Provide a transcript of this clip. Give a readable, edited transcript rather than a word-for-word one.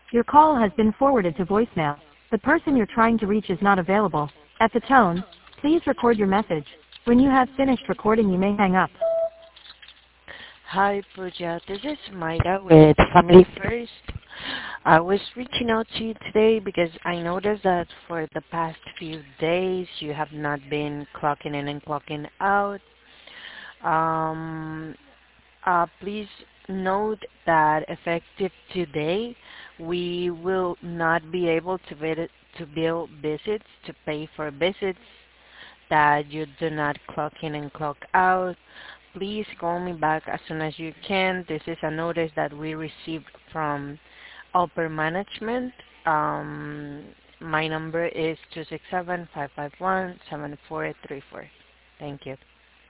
Your call has been forwarded to voicemail. The person you're trying to reach is not available. At the tone, please record your message. When you have finished recording, you may hang up. Hi, Pooja. This is Maida with Family First. I was reaching out to you today because I noticed that for the past few days you have not been clocking in and clocking out. Um, Please note that effective today, we will not be able to bill visits, to pay for visits that you do not clock in and clock out. Please call me back as soon as you can. This is a notice that we received from upper management. My number is 267-551-7434. Thank you.